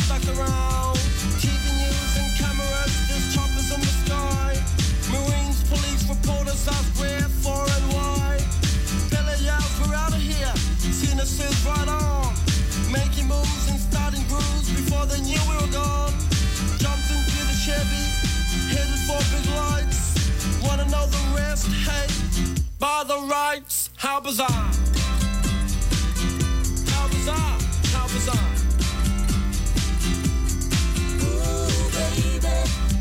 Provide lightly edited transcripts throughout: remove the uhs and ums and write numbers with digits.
stuck around. TV news and cameras, there's choppers in the sky. Marines, police, reporters ask where, for and why. Billy yells, we're out of here. Seen us since right on. Making moves and starting grooves before they knew we were gone. Jumped into the Chevy, headed for big lights. Wanna know the rest? Hey, by the rights, how bizarre. How bizarre, how bizarre. Ooh, baby,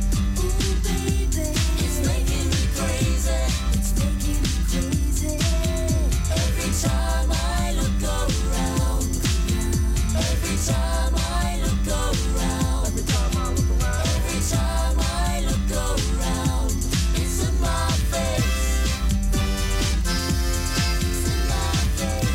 it's making me crazy. It's making me crazy. Every time I look around. Every time I look around. Every time I look around. Every time I look around. It's in my face. It's in my face.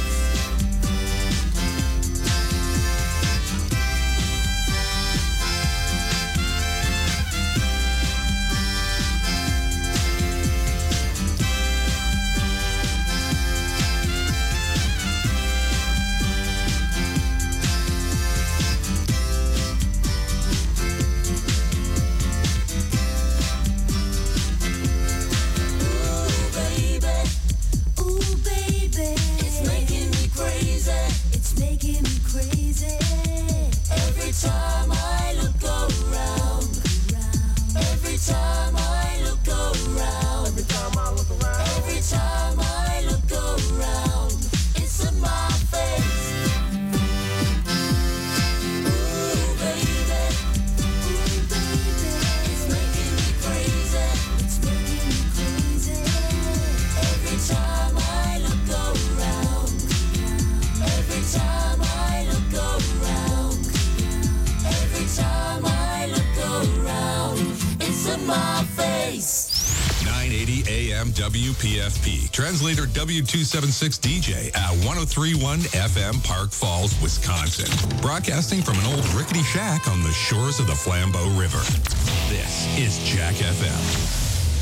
Ooh, baby, it's making me crazy. It's making me crazy. Every time I look around. Every time I look around. Every time I look around. Every time I look around. It's in my face. Ooh, baby, it's making me crazy. It's making me crazy. Every time I look around. Every time I look around. Every time I look around. It's in my face. 980 AM WPFP. Translator W276 DJ at 1031 FM Park Falls, Wisconsin. Broadcasting from an old rickety shack on the shores of the Flambeau River. This is Jack FM.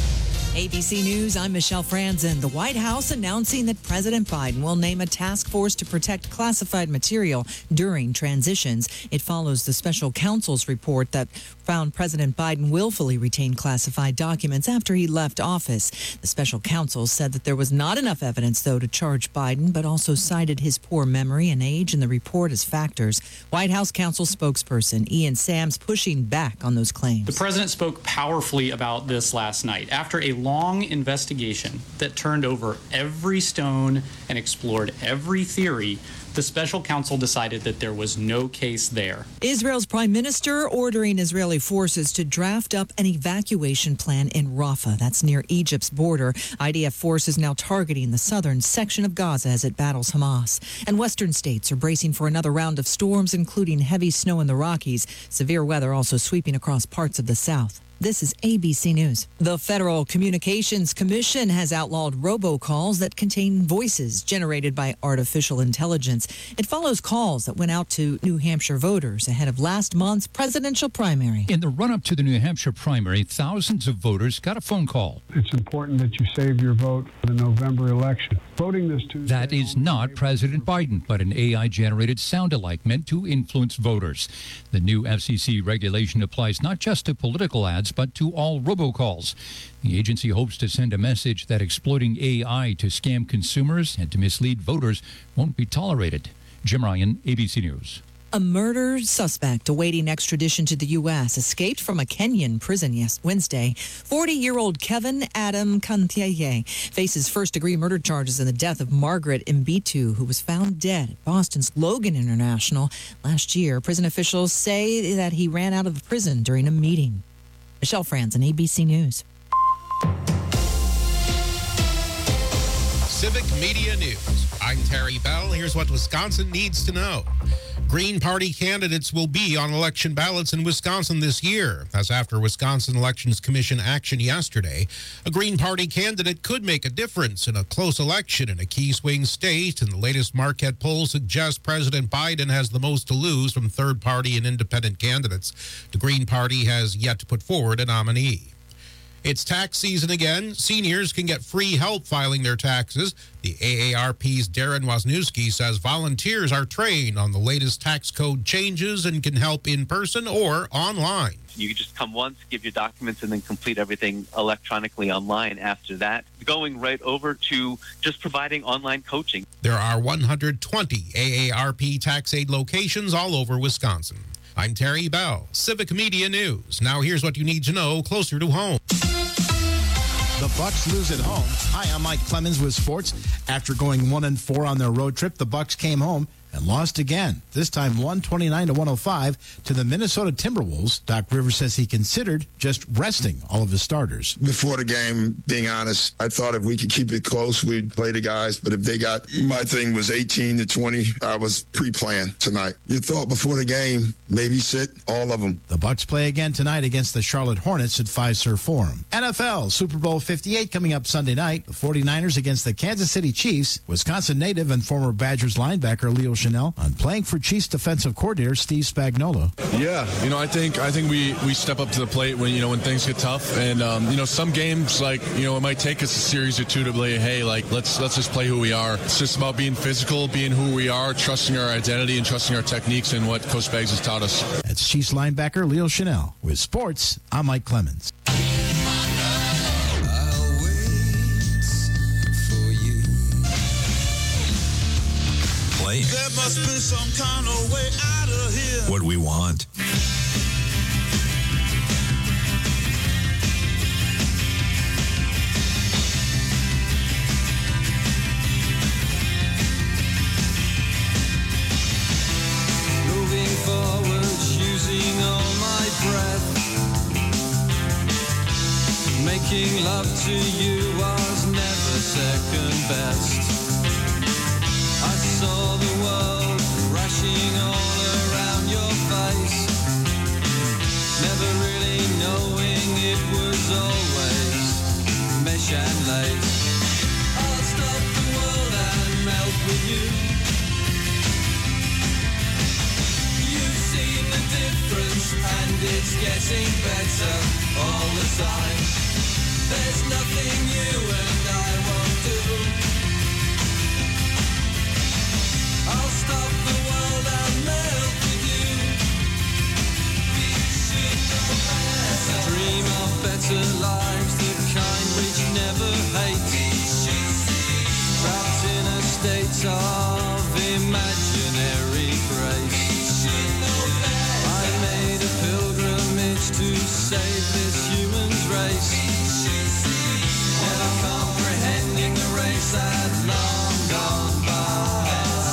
ABC News, I'm Michelle Franzen. The White House announcing that President Biden will name a task force to protect classified material during transitions. It follows the special counsel's report that found President Biden willfully retained classified documents after he left office. The special counsel said that there was not enough evidence, though, to charge Biden, but also cited his poor memory and age in the report as factors. White House counsel spokesperson Ian Sams pushing back on those claims. The president spoke powerfully about this last night. After a long investigation that turned over every stone and explored every theory, the special counsel decided that there was no case there. Israel's prime minister ordering Israeli forces to draft up an evacuation plan in Rafah. That's near Egypt's border. IDF forces now targeting the southern section of Gaza as it battles Hamas. And western states are bracing for another round of storms, including heavy snow in the Rockies. Severe weather also sweeping across parts of the south. This is ABC News. The Federal Communications Commission has outlawed robocalls that contain voices generated by artificial intelligence. It follows calls that went out to New Hampshire voters ahead of last month's presidential primary. In the run-up to the New Hampshire primary, thousands of voters got a phone call. It's important that you save your vote for the November election. Voting this Tuesday... That is not President Biden, but an AI-generated sound-alike meant to influence voters. The new FCC regulation applies not just to political ads, but to all robocalls. The agency hopes to send a message that exploiting AI to scam consumers and to mislead voters won't be tolerated. Jim Ryan, ABC News. A murder suspect awaiting extradition to the U.S. escaped from a Kenyan prison Wednesday. 40-year-old Kevin Adam Kantiaye faces first-degree murder charges in the death of Margaret Mbitu, who was found dead at Boston's Logan International last year. Prison officials say that he ran out of the prison during a meeting. Michelle Franzen, ABC News. Civic Media News. I'm Terry Bell. Here's what Wisconsin needs to know. Green Party candidates will be on election ballots in Wisconsin this year. As after Wisconsin Elections Commission action yesterday, a Green Party candidate could make a difference in a close election in a key swing state, and the latest Marquette poll suggests President Biden has the most to lose from third-party and independent candidates. The Green Party has yet to put forward a nominee. It's tax season again. Seniors can get free help filing their taxes. The AARP's Darren Wozniewski says volunteers are trained on the latest tax code changes and can help in person or online. You can just come once, give your documents, and then complete everything electronically online after that. Going right over to just providing online coaching. There are 120 AARP tax aid locations all over Wisconsin. I'm Terry Bell, Civic Media News. Now here's what you need to know closer to home. The Bucks lose at home. Hi, I'm Mike Clemens with sports. After going 1-4 on their road trip, the Bucks came home and lost again, this time 129-105 to the Minnesota Timberwolves. Doc Rivers says he considered just resting all of his starters. Before the game, being honest, I thought if we could keep it close, we'd play the guys. But if they got, my thing was 18-20, I was pre-planned tonight. You thought before the game, maybe sit all of them. The Bucks play again tonight against the Charlotte Hornets at Fiserv Forum. NFL, Super Bowl 58 coming up Sunday night. The 49ers against the Kansas City Chiefs. Wisconsin native and former Badgers linebacker Leo Chanel on playing for Chiefs defensive coordinator Steve Spagnuolo. Yeah, I think we step up to the plate when things get tough, and some games it might take us a series or two to play. Hey, let's just play who we are. It's just about being physical, being who we are, trusting our identity and trusting our techniques and what Coach Beggs has taught us. That's Chiefs linebacker Leo Chanel. With sports, I'm Mike Clemens. There must be some kind of way out of here. What we want. Moving forward, using all my breath. Making love to you was never second best. I saw the world crashing all around your face, never really knowing it was always mesh and lace. I'll stop the world and melt with you. You've seen the difference and it's getting better all the time. There's nothing you and I won't do. I'll stop the world and melt with you. We should know better. Dream of better lives, the kind which never hate. Trapped in a state of imaginary grace. I made a pilgrimage to save this human's race. Never comprehending the race had long gone by.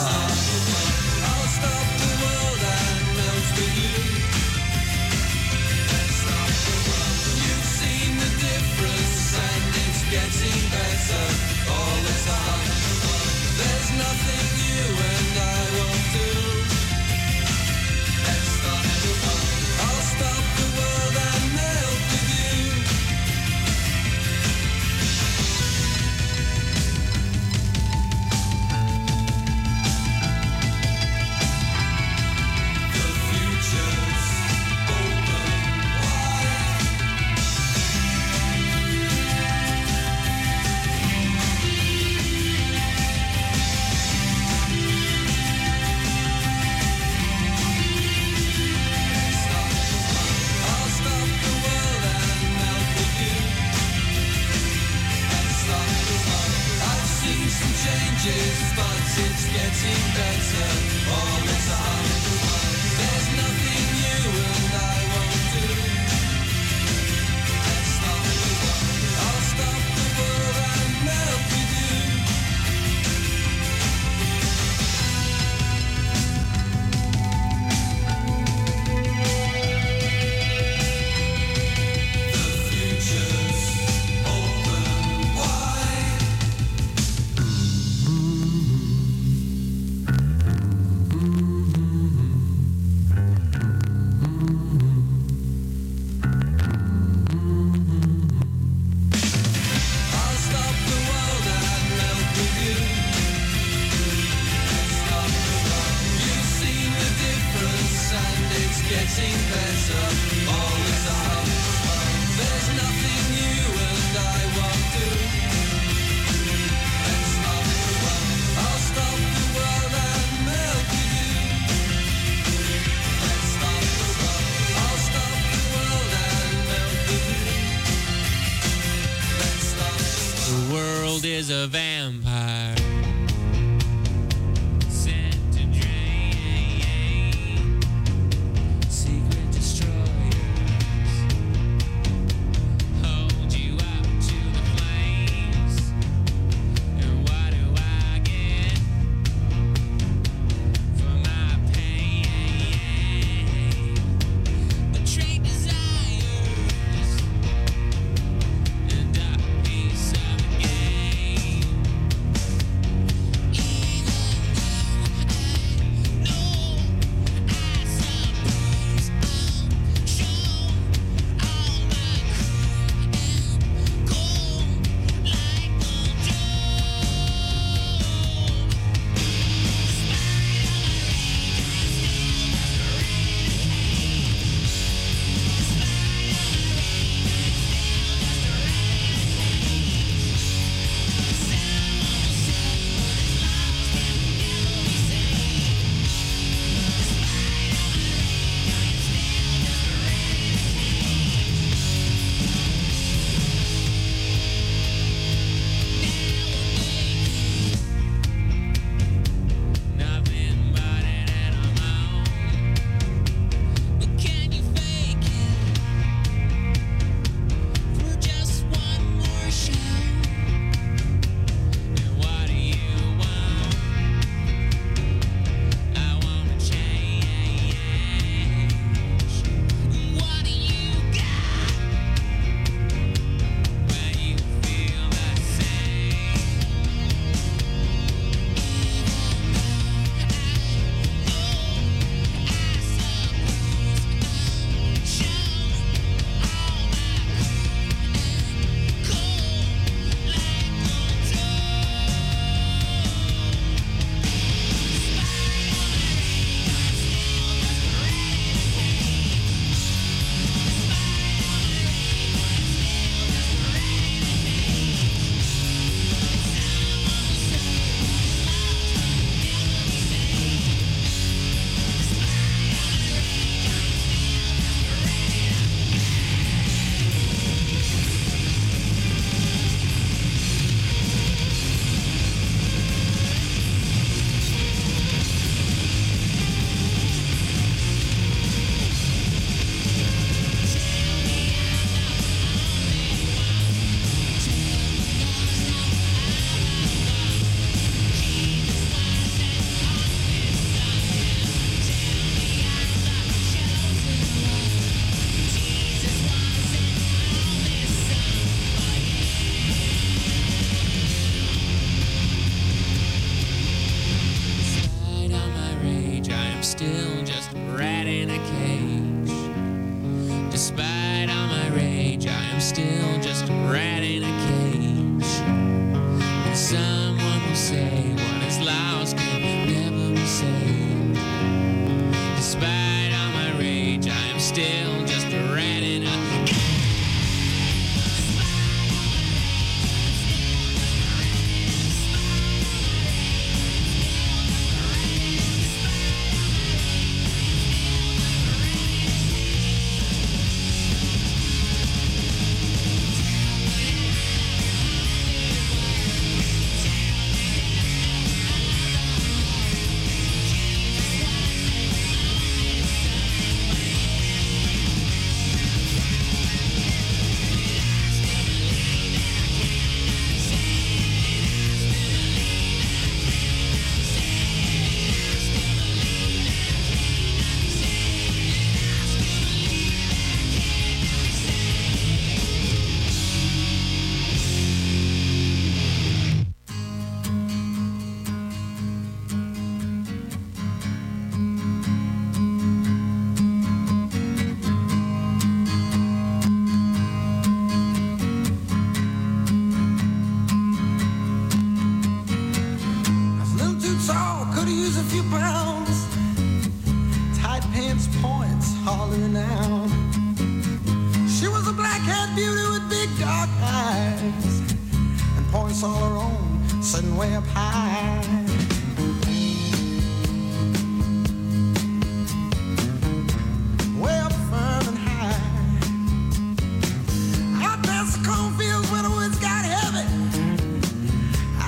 Getting better all the time. There's nothing you and I won't do. Let's stop the world. I'll stop the world and melt with you. The future's open wide. Changes, but it's getting better all the time. There's nothing you and I won't do. Let's stop the world. I'll stop the world and melt with you. The future's open wide. I'll stop the world and melt with you. Let's stop the world. You've seen the difference and it's getting better all the time. There's nothing you a vampire sent to drain secret destroyers, hold you up to the flames. And what do I get for my pain? Betrayed desires and a piece of a game. Even though I suppose I'll show all my cruel and cold like the nothing but an animal. But can you fake it for just one more show? And what do you want? I wanna change. What do you got when you feel the same? Despite all my rage, I am still just a rat in a cage. Despite all my rage, I am still just a rat in a cage. And someone will say what is lost can never be saved. Despite all my rage, I am still just a rat in a cage. Points all her own, sitting way up high. Way up firm and high. Out past the cornfields where the woods got heavy.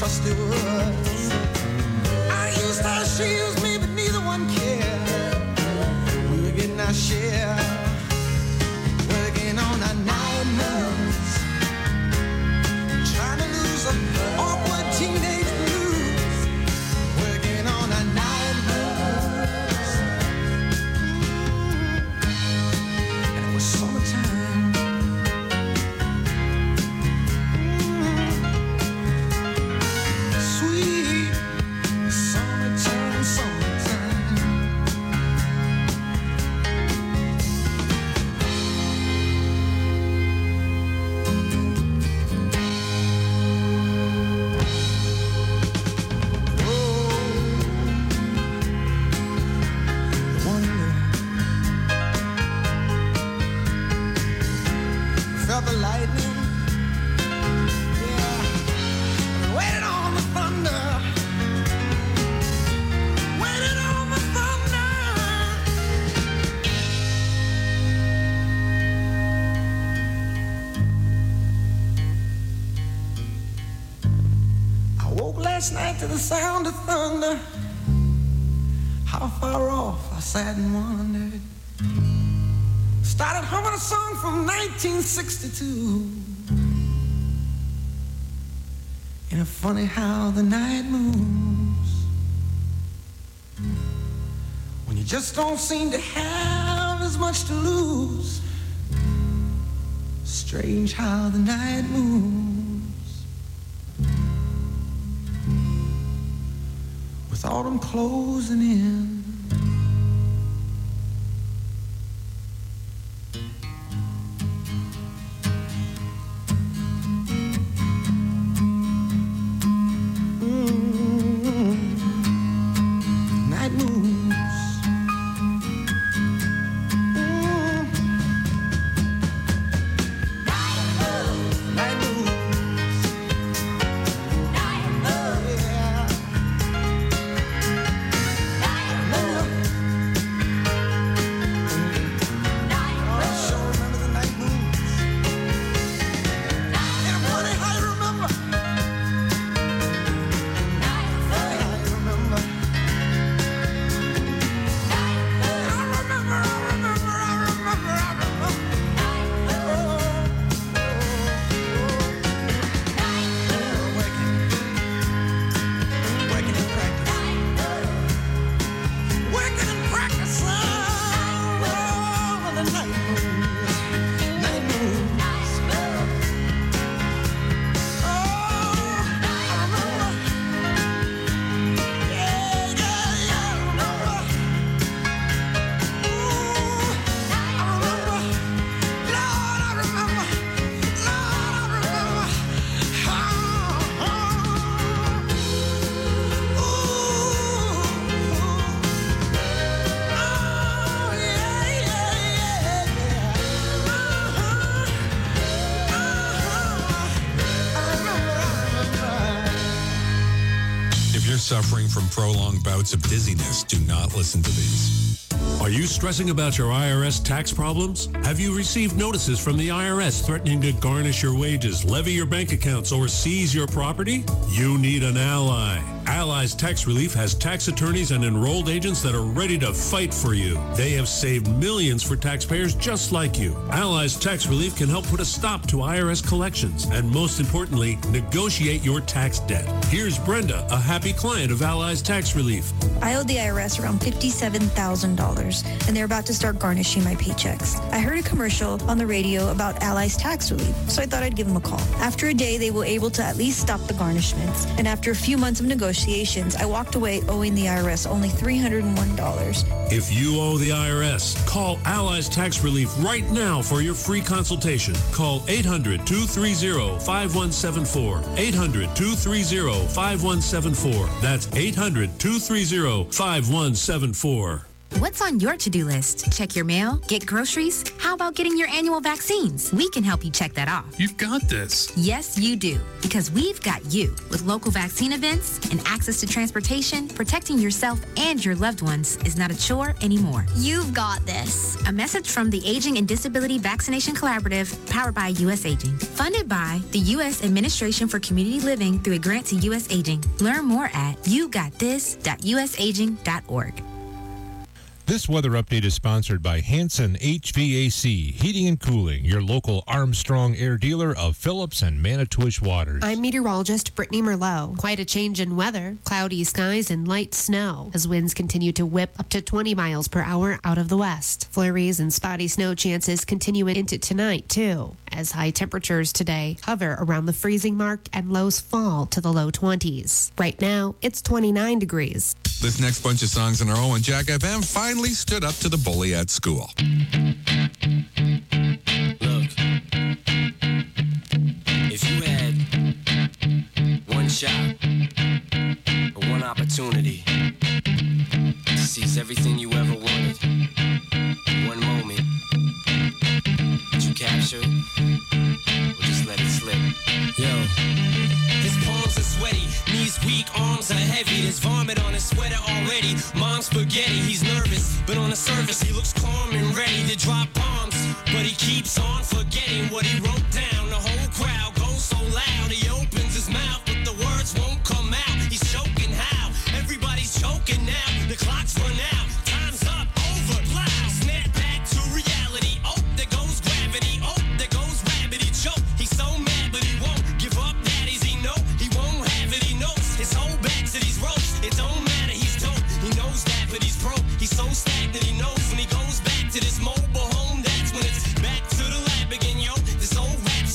trust it was. I used her, she used me, but neither one cared. We were getting our share, working on our night moves, trying to lose an awkward teenage blues, working on our night moves. And it was summertime. Sweet summertime, summertime. Felt the lightning, yeah. Waited on the thunder, waited on the thunder. I woke last night to the sound of thunder. How far off I sat and wondered. Started humming a song from 1962. And it's funny how the night moves when you just don't seem to have as much to lose. Strange how the night moves with autumn closing in. Night moves. Night moves. Yeah. I sure remember the night moves. And I'm wondering how you remember. How you remember. If you're suffering from prolonged bouts of dizziness, do not listen to these. Are you stressing about your IRS tax problems? Have you received notices from the IRS threatening to garnish your wages, levy your bank accounts, or seize your property? You need an ally. Allies Tax Relief has tax attorneys and enrolled agents that are ready to fight for you. They have saved millions for taxpayers just like you. Allies Tax Relief can help put a stop to IRS collections and, most importantly, negotiate your tax debt. Here's Brenda, a happy client of Allies Tax Relief. I owed the IRS around $57,000, and they're about to start garnishing my paychecks. I heard a commercial on the radio about Allies Tax Relief, so I thought I'd give them a call. After a day, they were able to at least stop the garnishments, and after a few months of negotiations, I walked away owing the IRS only $301. If you owe the IRS, call Allies Tax Relief right now for your free consultation. Call 800-230-5174. 800-230-5174. That's 800-230-5174. What's on your to-do list? Check your mail? Get groceries? How about getting your annual vaccines? We can help you check that off. You've got this. Yes, you do. Because we've got you. With local vaccine events and access to transportation, protecting yourself and your loved ones is not a chore anymore. You've got this. A message from the Aging and Disability Vaccination Collaborative, powered by U.S. Aging. Funded by the U.S. Administration for Community Living through a grant to U.S. Aging. Learn more at yougotthis.usaging.org. This weather update is sponsored by Hanson HVAC, Heating and Cooling, your local Armstrong Air dealer of Phillips and Manitowish Waters. I'm meteorologist Brittany Merlot. Quite a change in weather. Cloudy skies and light snow as winds continue to whip up to 20 miles per hour out of the west. Flurries and spotty snow chances continue into tonight, too, as high temperatures today hover around the freezing mark and lows fall to the low 20s. Right now, it's 29 degrees. This next bunch of songs on our own Jack FM finally stood up to the bully at school. Look, if you had one shot or one opportunity to seize everything you ever wanted in one moment, would you capture it or just let it slip? Yo. His palms are sweaty, knees weak, arms are heavy. There's vomit on his sweater already. Mom's spaghetti, he's nervous, but on the surface he looks calm and ready to drop bombs. But he keeps on forgetting what he wrote down. The whole crowd goes so loud, he opens his mouth, but the words won't come out. He's choking how? Everybody's choking now. The clock's run out, time's up, over, loud. Snap back to reality. Oh, there goes gravity. Oh, there goes rabbit. He choke. He's so mad, but he won't give up. Daddies, he know he won't have it. He knows his whole back to these ropes. It don't matter, he's dope. He knows that, but he's broke. He's so stagnant. He knows when he goes back to this mobile home, that's when it's back to the lab again, yo. This old rap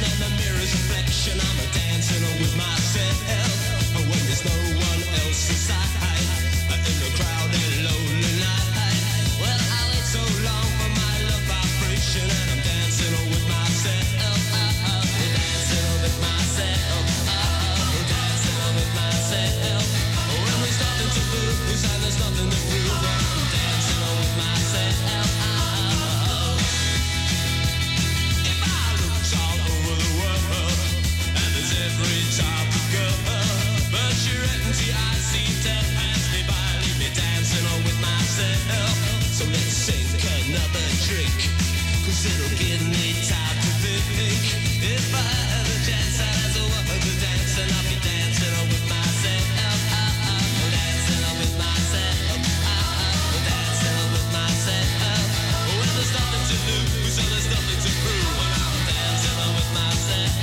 and the mirror's reflection. I'm dancing with myself when there's no one else inside. In the crowded, lonely night. Well, I wait so long for my love vibration, and I'm dancing with myself. Dancing with myself. Dancing with myself. When there's nothing to lose and there's nothing to prove, I'm dancing with myself. If I looked all over the world, and there's every type of girl, but you're empty, I see death pass me by, leave me dancing with myself. So let's sink another drink, 'cause it'll give me time to think. If I had a chance, I'd as a woman to dance, and I'll be dancing with myself. Dancing with myself. Dancing with myself. When there's nothing to lose and there's nothing to prove, and I'm dancing with myself.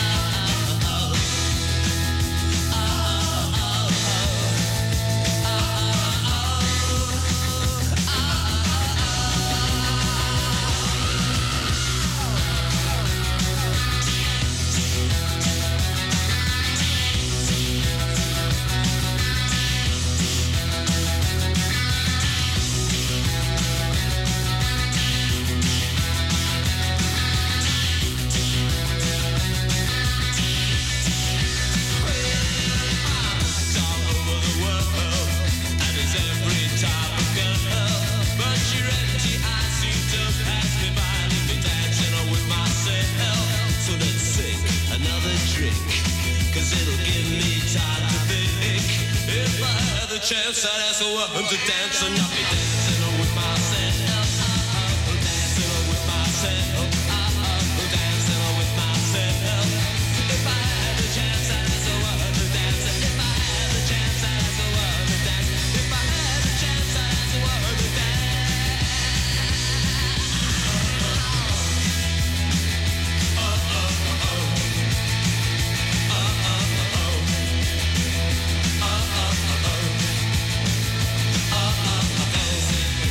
Chance I'd ask a woman to dance, and I'll be dancing with myself. Dancing with myself. Dancing with myself. If I had the chance, I'd ask a woman to dance. If I had the chance, I'd ask a woman to dance. If I had the chance, I'd ask a woman to dance. Dancing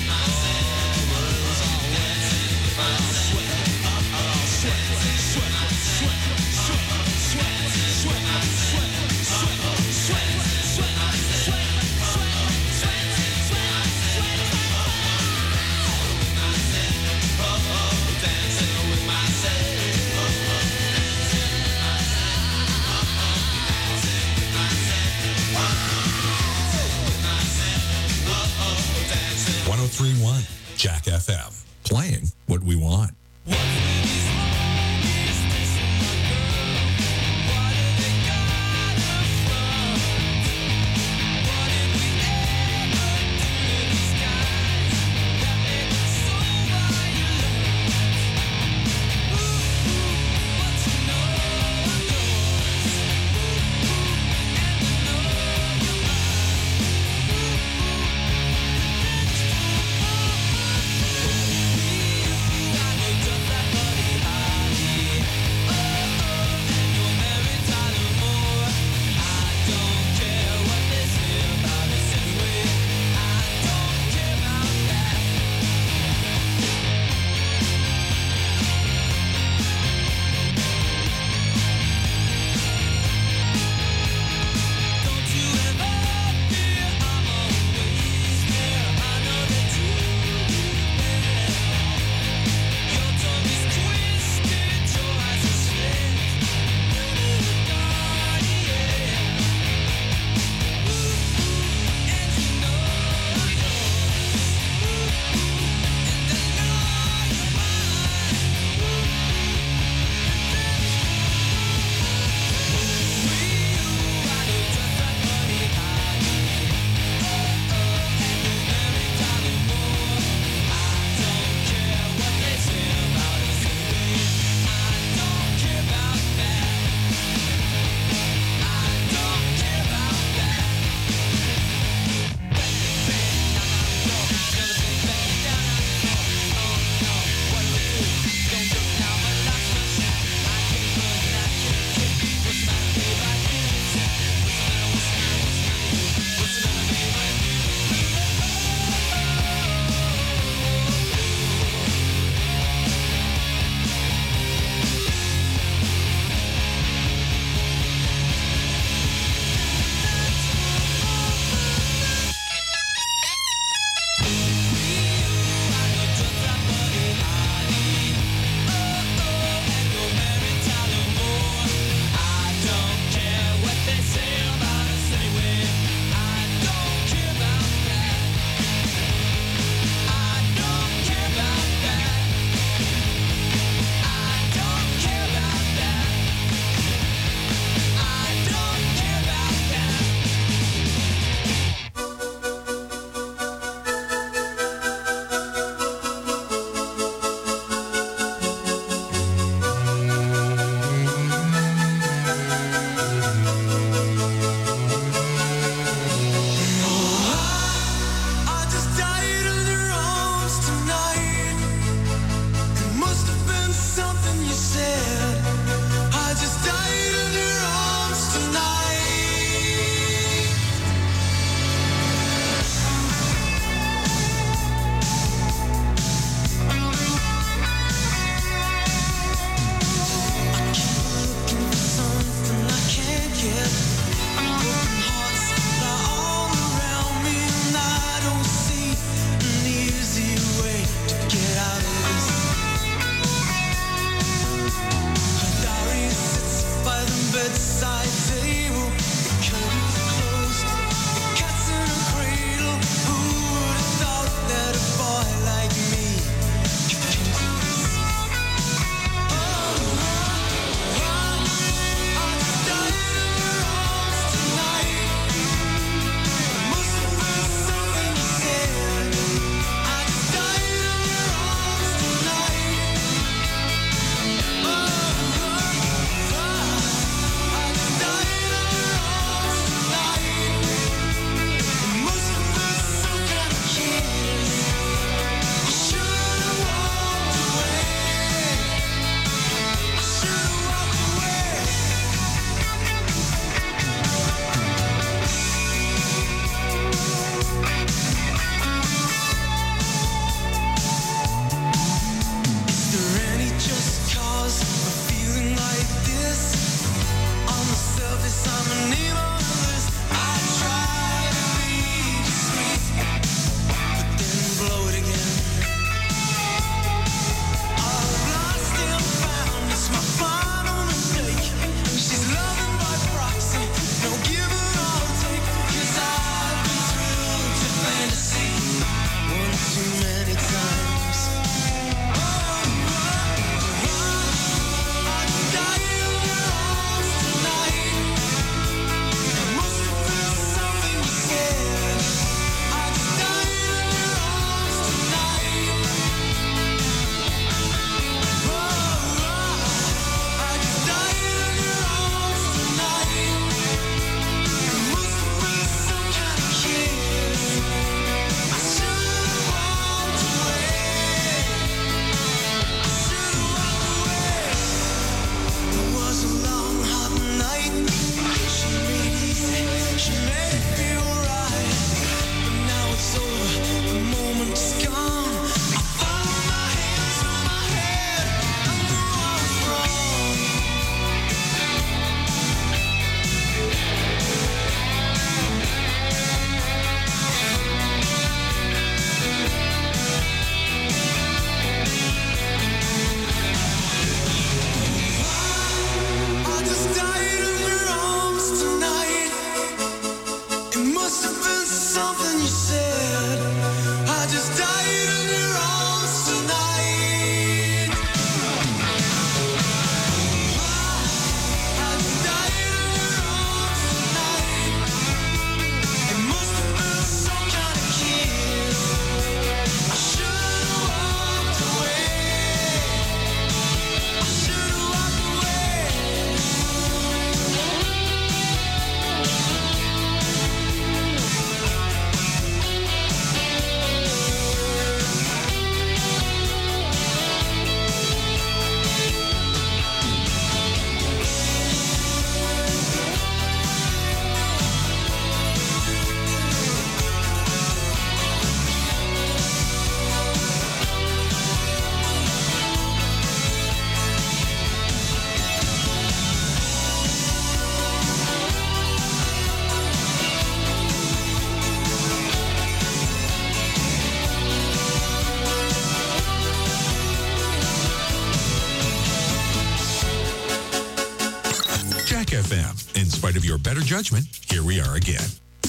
Jack FM. In spite of your better judgment, here we are again.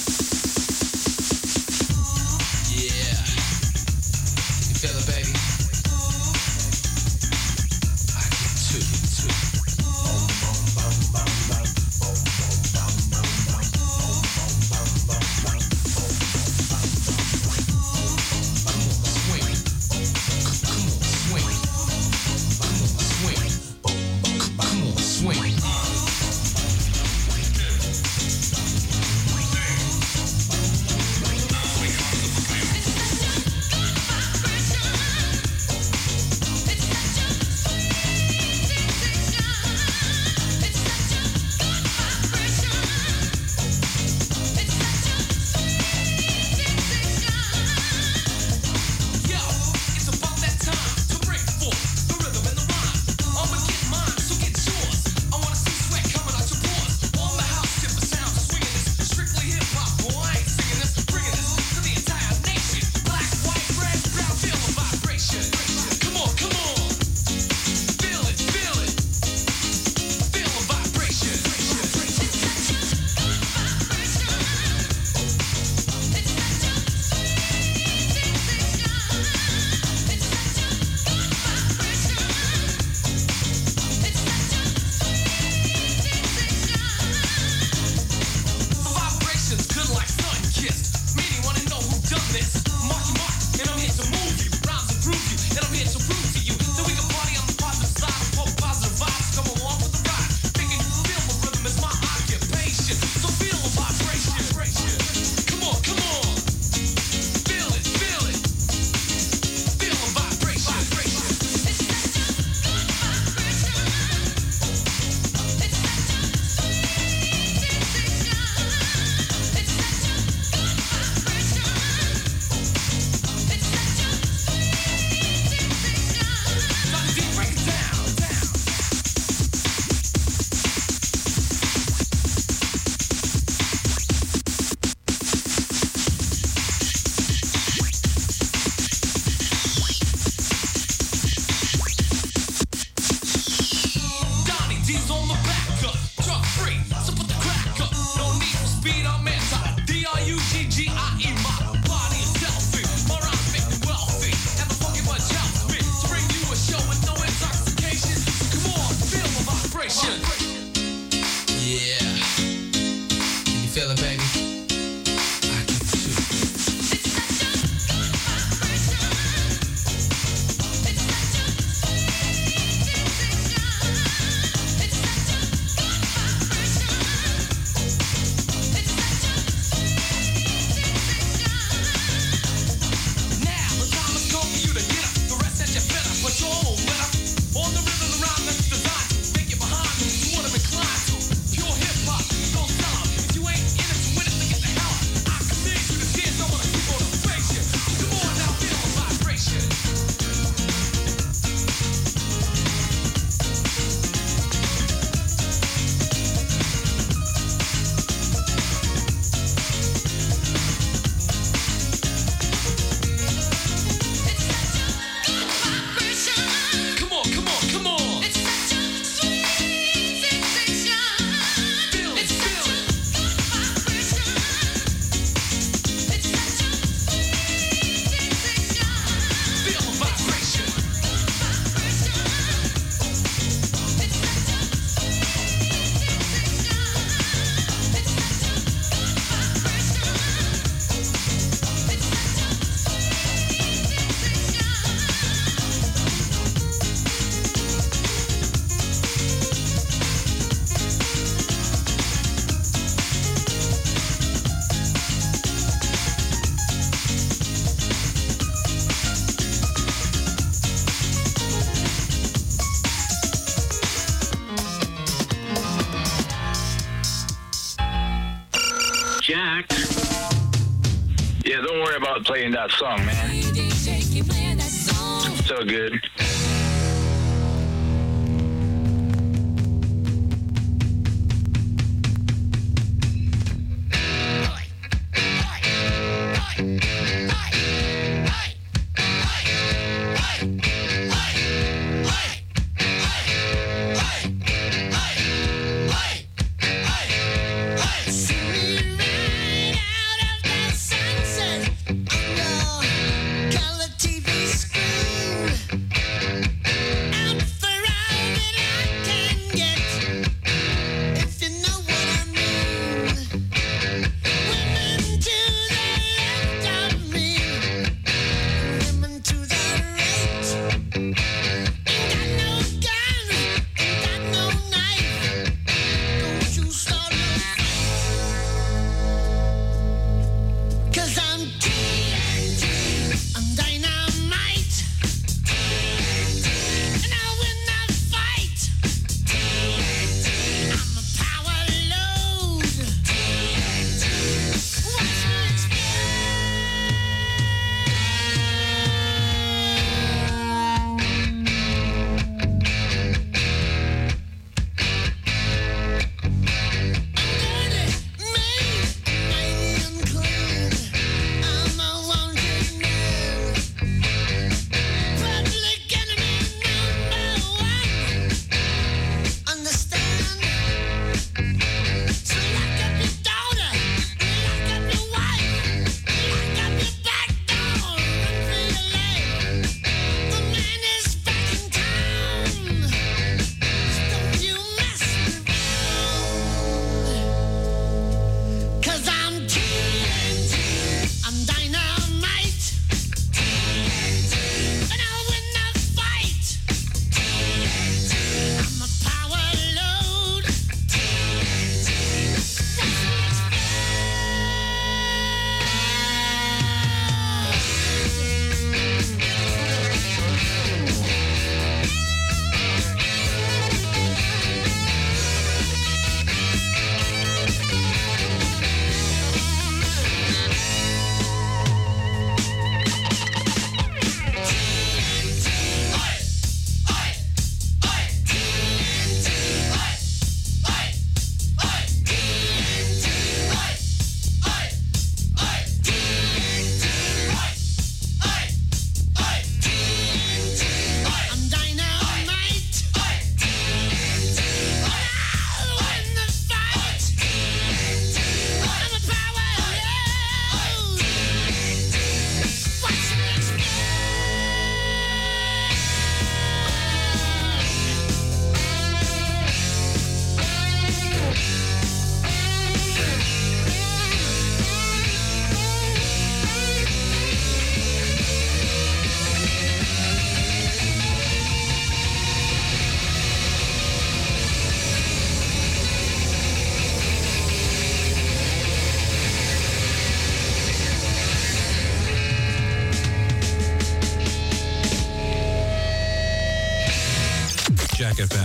Yeah. You feel it, baby? I get too. Swing. Jack. Yeah, don't worry about playing that song, man. So good.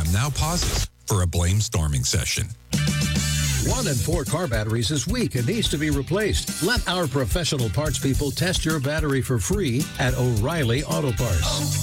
now pauses for a blame-storming session. 1 in 4 car batteries is weak and needs to be replaced. Let our professional parts people test your battery for free at O'Reilly Auto Parts.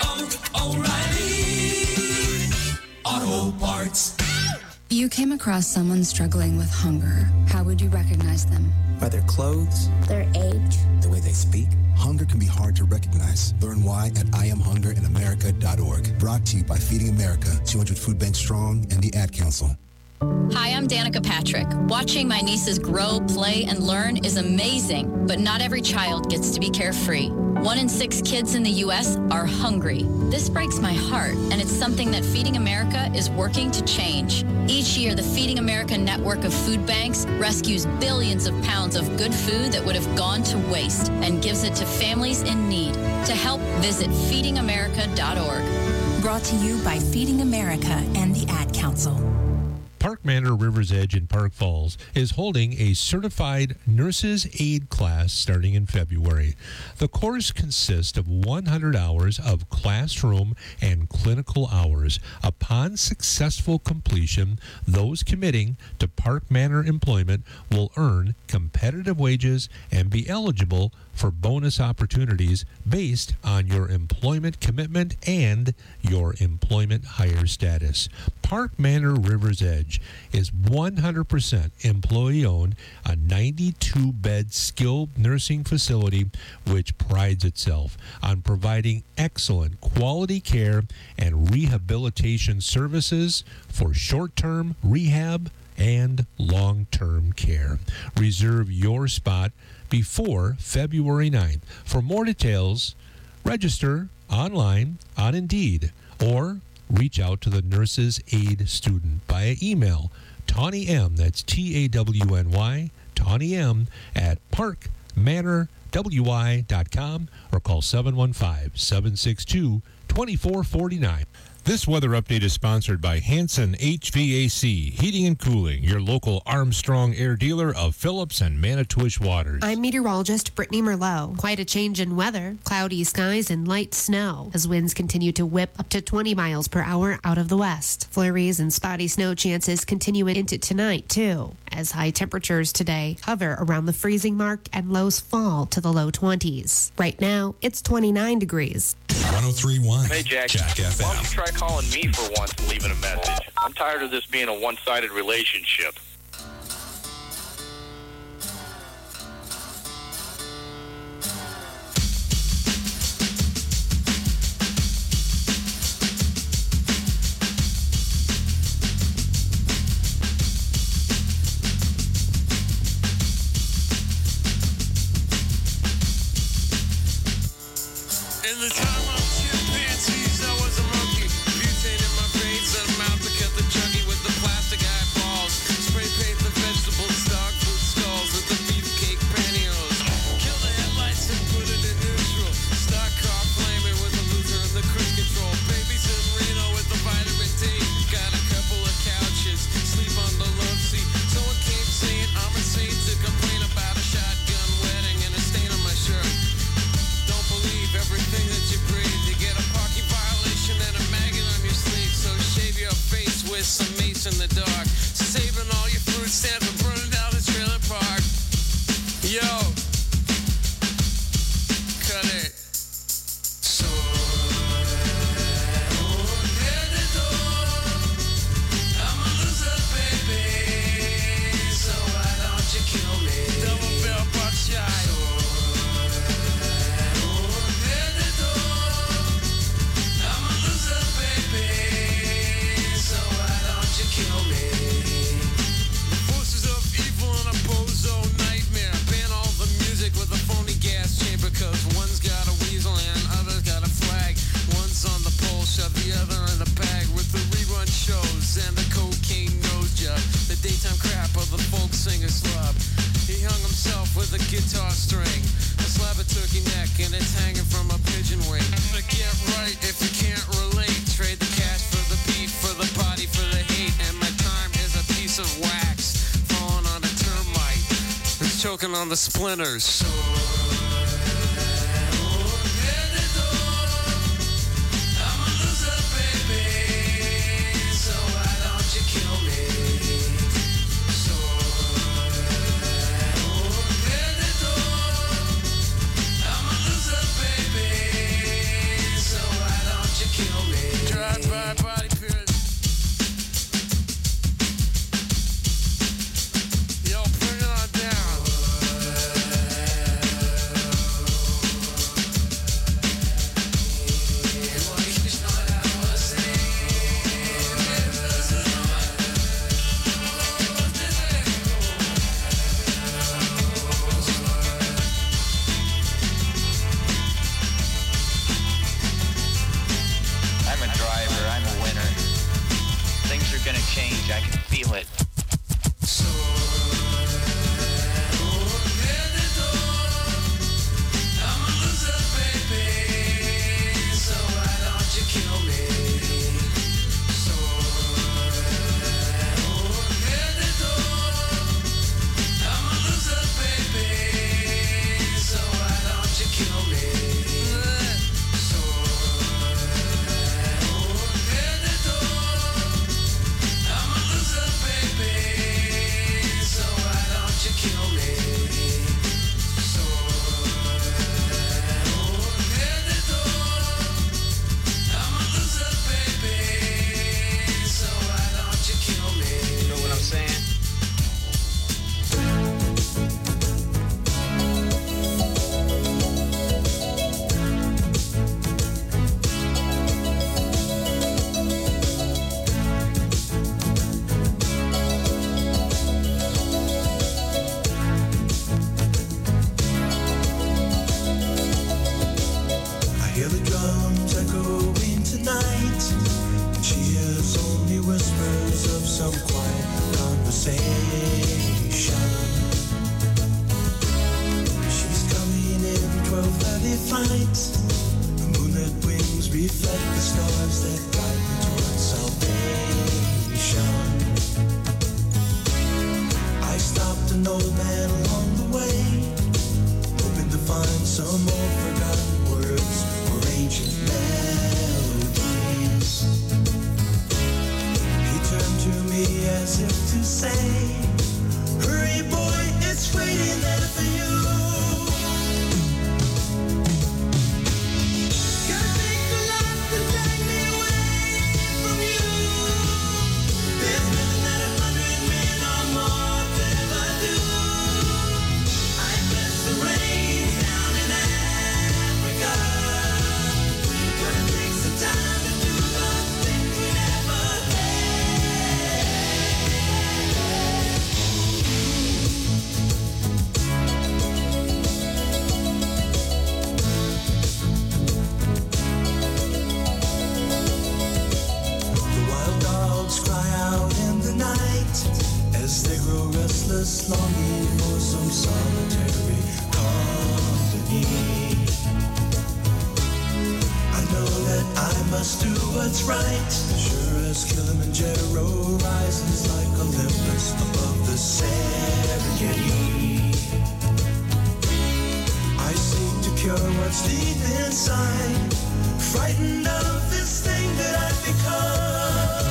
O'Reilly Auto Parts. You came across someone struggling with hunger. How would you recognize them? By their clothes, Their age? the way they speak. Hunger can be hard to recognize. Learn why at IamHungerInAmerica.org. Brought to you by Feeding America, 200 Food Banks Strong, and the Ad Council. Hi, I'm Danica Patrick. Watching my nieces grow, play, and learn is amazing, but not every child gets to be carefree. 1 in 6 kids in the U.S. are hungry. This breaks my heart, and it's something that Feeding America is working to change. Each year, the Feeding America network of food banks rescues billions of pounds of good food that would have gone to waste and gives it to families in need. To help, visit feedingamerica.org. Brought to you by Feeding America and the Ad Council. Park Manor River's Edge in Park Falls is holding a certified nurses aid class starting in February. The course consists of 100 hours of classroom and clinical hours. Upon successful completion, those committing to Park Manor employment will earn competitive wages and be eligible for bonus opportunities based on your employment commitment and your employment hire status. Park Manor River's Edge is 100% employee-owned, a 92-bed skilled nursing facility which prides itself on providing excellent quality care and rehabilitation services for short-term rehab and long-term care. Reserve your spot before February 9th. For more details, register online on Indeed or reach out to the Nurses Aid student via email, Tawny M, that's Tawny, Tawny M, at parkmanorwi.com or call 715-762-2449. This weather update is sponsored by Hanson HVAC, Heating and Cooling, your local Armstrong Air dealer of Phillips and Manitowish Waters. I'm meteorologist Brittany Merlot. Quite a change in weather. Cloudy skies and light snow as winds continue to whip up to 20 miles per hour out of the west. Flurries and spotty snow chances continue into tonight, too, as high temperatures today hover around the freezing mark and lows fall to the low 20s. Right now, it's 29 degrees. 103.1 Hey, Jack. FM. Why don't you try calling me for once and leaving a message? I'm tired of this being a one-sided relationship. In the time of chimpanzees, I was a monkey. Butane in my veins, set 'em out to cut the chuggy with the plastic eyeballs. Spray paint the vegetables, dog food stalls with the beefcake pantyhose. Kill the headlights and put it in neutral. Stock car flaming with the loser and the cruise control. Babies in Reno with the vitamin D. Got a couple of couches, sleep on the love seat. Someone came saying I'm insane to complain about a shotgun wedding and a stain on my shirt. Don't believe everything that you breathe. You get a parking violation and a maggot on your sleeve. So shave your face with some mace in the dark. Saving all your fruit stands and burning down the trailer park. Yo, cut it. I'm a loser, baby. So why don't you kill me? Double barrel buckshot. I'm a loser, baby. So why don't you kill me? The forces of evil and a bozo nightmare. Ban all the music with a phony gas chamber. Cause one's got a weasel and other's got a flag. One's on the pole, shove the other in the bag. With the rerun shows and the cocaine nose job. The daytime crap of the folk singer slub. He hung himself with a guitar string. A slab of turkey neck and it's hanging from a pigeon wing. But get right if you can't relate. Trade the cash for the beat, for the body, for the hate. And my time is a piece of wax falling on a termite. It's choking on the splinters. I'm a loser, baby. as if to say, hurry boy, it's waiting there for you. Gotta take the life to drag me away from you. There's nothing that 100 men or more could ever do. I bless the rain down in Africa. Gonna take some time to do the things we never The wild dogs cry out in the night as they grow restless, longing for some solitary company. I know that I must do what's right, sure as Kilimanjaro rises like Olympus above the Serengeti. I seek to cure what's deep inside, frightened of this thing that I've become.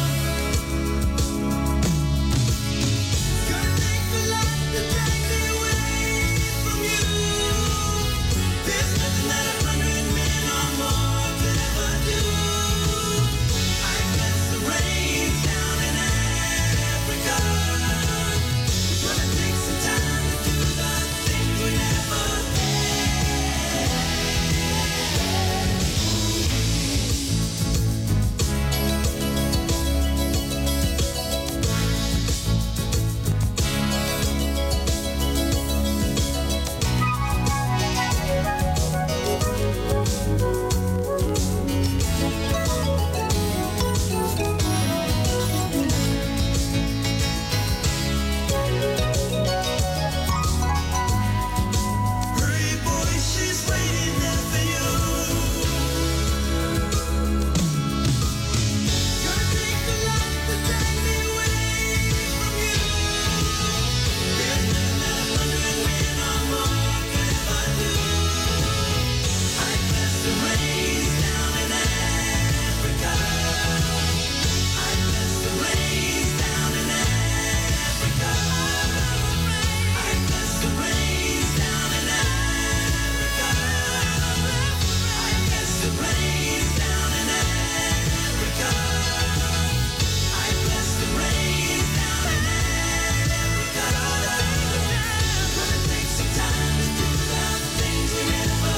Gonna take the life to drag me away from you. There's nothing that 100 men or more could ever do. I bless the rains down in Africa. Gonna take some time to do the things we never Hurry, boy, she's waiting there for you. Gonna take the life to drag me away from you. There's nothing that 100 men or more could ever do. I bless the rains down in Africa. I bless the rains down in Africa. I bless the rains down in Africa. I bless the rains down in Africa. I bless the rains down in Africa. Gonna take some time to do the things we never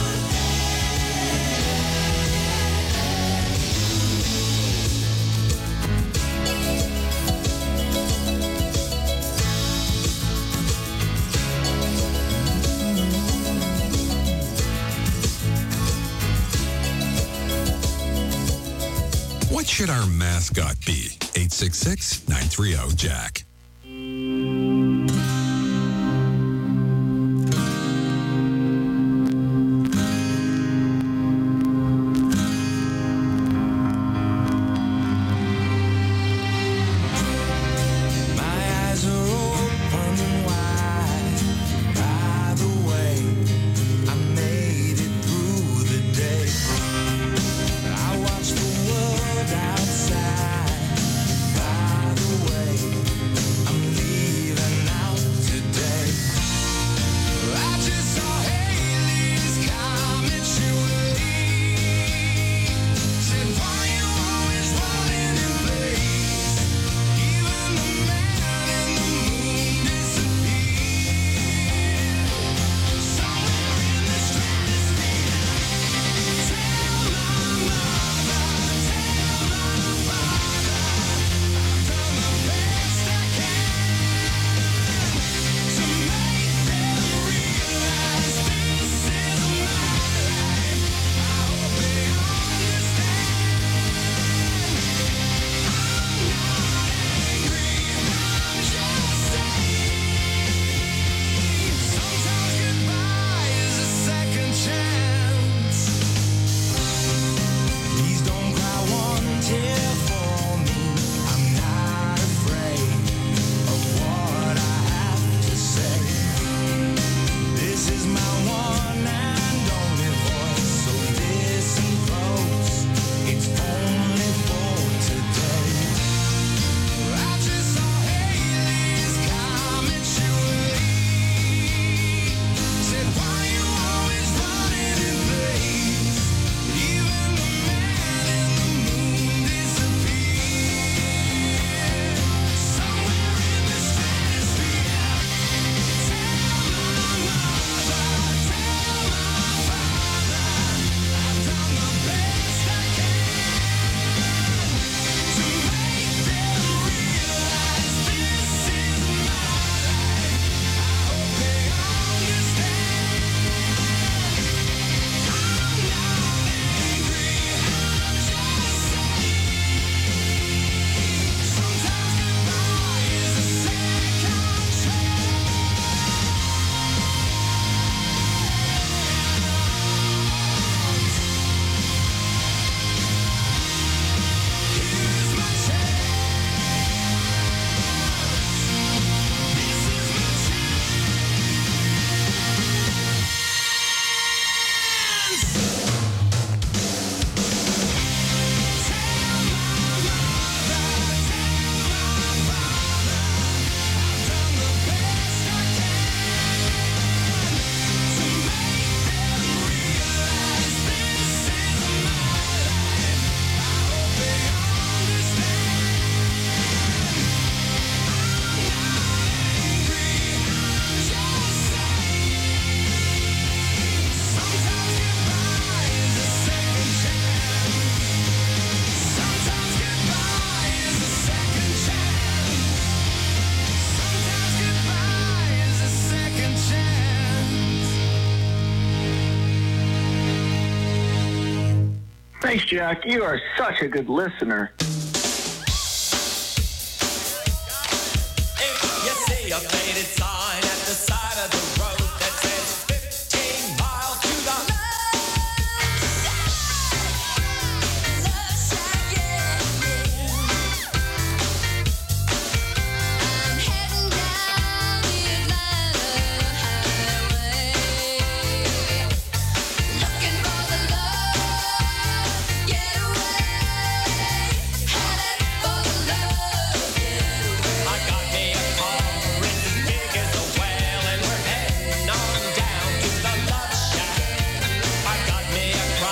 What should our mascot be? 866-930-JACK. My eyes are open wide. By the way, I made it through the day. I watched the world outside. By the way, Thanks, Jack. You are such a good listener.